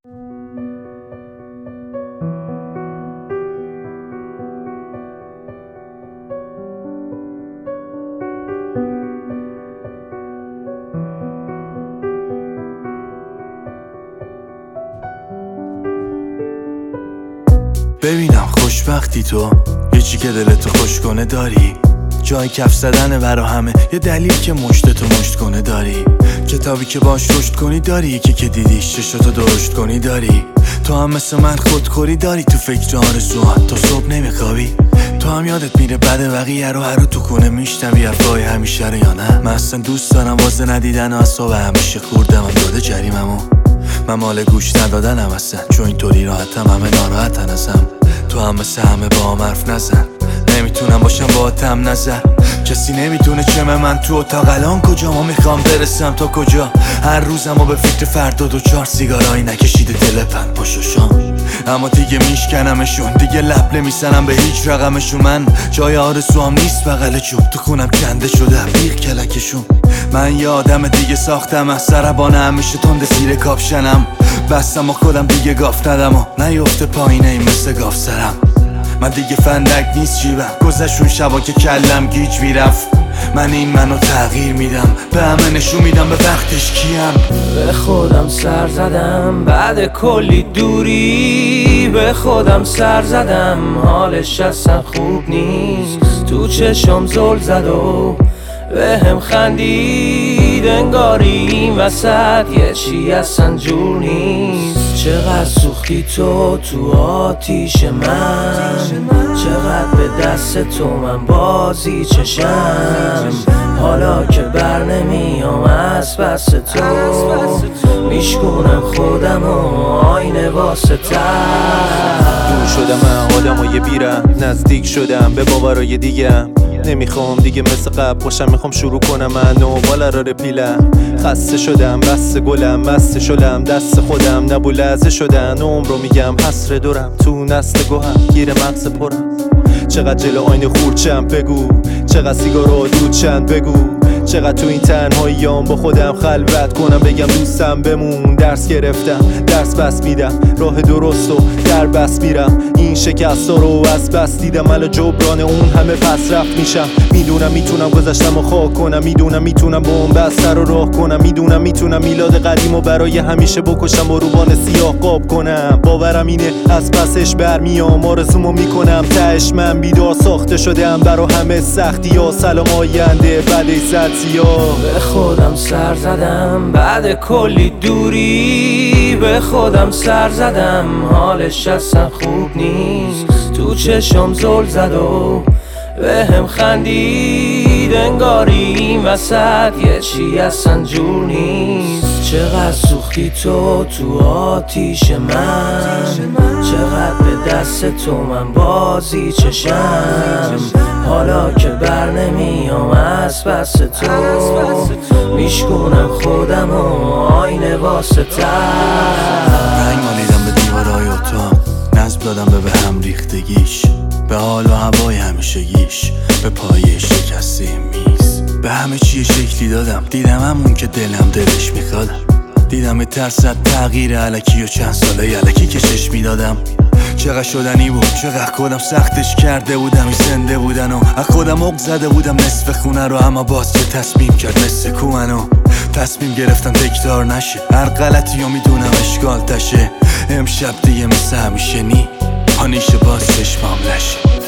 ببینم خوشبختی تو، یه چی که دلتو خوش کنه داری، جای کف زدنه برا همه، یه دلیل که مشتتو مشت کنه داری، کتابی که باش رشد کنی داری، یکی که دیدیش چشتو درشت کنی داری، تو هم مثل من خودخوری داری، تو فکر آرزوهات تا صبح نمیخوابی، تو هم یادت میره بعد بقیه رو هر رو تو خونه میشنوی حرفای همیشه رو یا نه؟ من اصلا دوست دارم واسه ندیدن و اصاب همیشه خوردم داده جریممو، من مال گوش ندادنم اصلا، چون اینطوری راحتم همه ناراحتن ازم، تو هم مثل همه با هم حرف نزن، نمیتونم باشم با تم نظر، کسی نمیتونه چمه من تو اتاق الان کجا، ما میخوام برسم تا کجا، هر روزم و به فکر فردا 2-4 سیگارایی نکشیده دل پن پشوشان، اما دیگه میشکنمشون، دیگه لب نمیزنم به هیچ رقمشون، من جای آرزوام نیست بغل چوب، تو خونم کنده شده بیغ کلکشون، من یه آدم دیگه ساختم از سربانه همیشه تند زیر کاپشنم، بستم و خودم دیگه گاف ندم و نیفته پایینه این مثل گاف سرم، من دیگه فندک نیست جیبم، گذشون شبا که کلم گیج میرفت، من منو تغییر میدم، به همه نشون میدم به وقتش کیم، به خودم سر زدم بعد کلی دوری، به خودم سر زدم حالش اصلا خوب نیست، تو چشم زل زد و به هم خندید، انگاری این وسط یه چی اصلا جور نیست، چقدر سوختی تو آتیش من، چقدر به دست تو من بازی چشم، حالا که بر نمیام از پس تو، میشکنم خودم و آینه واسه دور شدم من آدم و یه بیرم، نزدیک شدم به باورای دیگم، نمیخوام دیگه مثل قبل باشم، میخوام شروع کنم من و بالا را رپیلم، خسته شدم بسته گلم مست شدم دست خودم نبو لحظه شدن، عمر رو میگم حسر دورم تو نسل گوهم گیر مغز پرم، چقدر جلو آینه خورچم بگو، چقدر سیگارو دود چند بگو، چقدر تو این تنهاییام با خودم خلوت کنم، بگم دوستم بمون، درس گرفتم درس بس میدم، راه درست و در بس میرم، این شکست رو از بس دیدم، الان جبران اون همه پس رفت میشم، میدونم میتونم گذشتم و خاک کنم، میدونم میتونم با اون بستر رو راه کنم، میدونم میتونم میلاد قدیم و برای همیشه بکشم و روبان سیاه قاب کنم، باورم اینه از پسش برمیام، آرزومو میکنم تهش من بیدار ساخته شدم برا همه سختی ها، سلام آینده بعد به خودم سر زدم بعد کلی دوری، به خودم سر زدم حالش اصلا خوب نیست، تو چشم زل زد و به هم خندید، انگاری این وسط یه چی اصلا جور نیست، چقدر سوختی تو آتیش من، چقدر به دست تو من بازی چشم، حالا که بر نمیام از پس تو، میشکنم خودم و آینه واسه رنگ مالیدم به دیوارای اتاق، نظم دادم به هم ریختگیش، به حال و هوای همیشگیش، به پایه شکسته میز، به همه چی شکلی دادم، دیدم همون که دلم دلش میخوادم، دیدم ترسد تغییر علکی و چند ساله علکی که چشم میدادم، چقدر شدنی بود، چقدر خودم سختش کرده بودم، این زنده بودن و از خودم عق زده بودم نصف خونه رو، اما باز که تصمیم کرد مثل کومنو، تصمیم گرفتم تکرار نشه، هر غلطی رو میدونم اشکال تشه، امشب دیگه مثل همیشه نی پانیشه باز چشمام لشه.